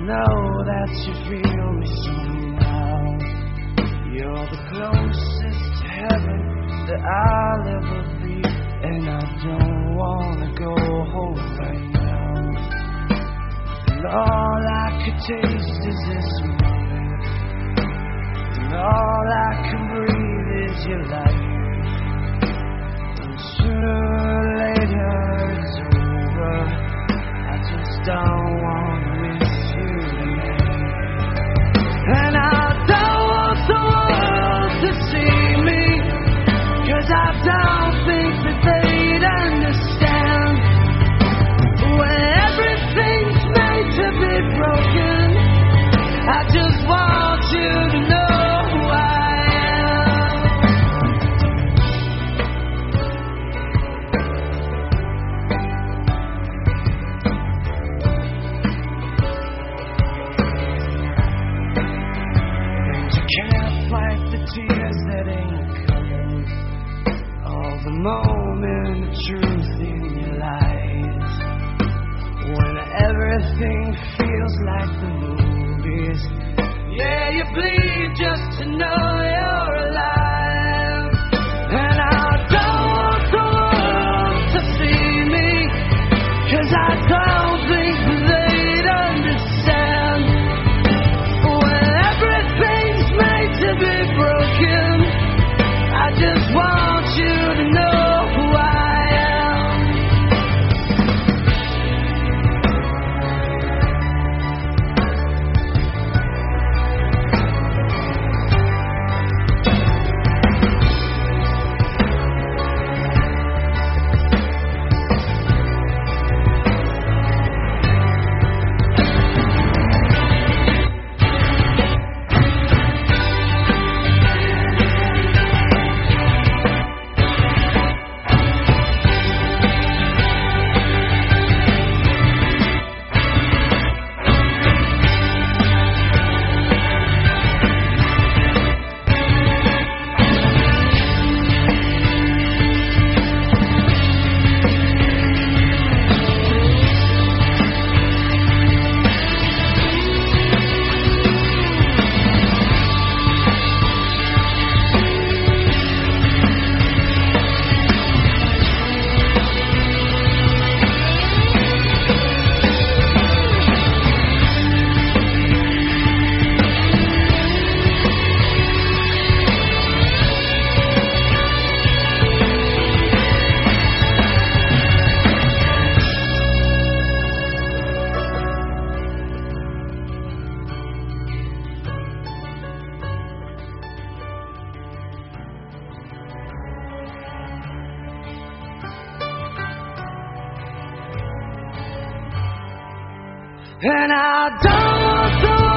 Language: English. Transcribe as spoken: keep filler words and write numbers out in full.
know that you feel me somehow. You're the closest to heaven that I'll ever be, and I don't wanna go home right now. And all I could taste is this moment, and all I can breathe is your light. And sooner or later it's over, I just don't wanna miss you tonight. And I don't want the world to see me, 'cause I don't think that they'd understand. When everything's made to be broken, I just want you to know who I am. And you can't fight the tears that ain't coming, all the moment of truth in your lies. When everything feels like the movies, yeah, you bleed just to know you're alive. And I don't want the world to see me, 'cause I don't think they'd understand. When everything's made to be broken, I just want you to know who I am. And I don't want the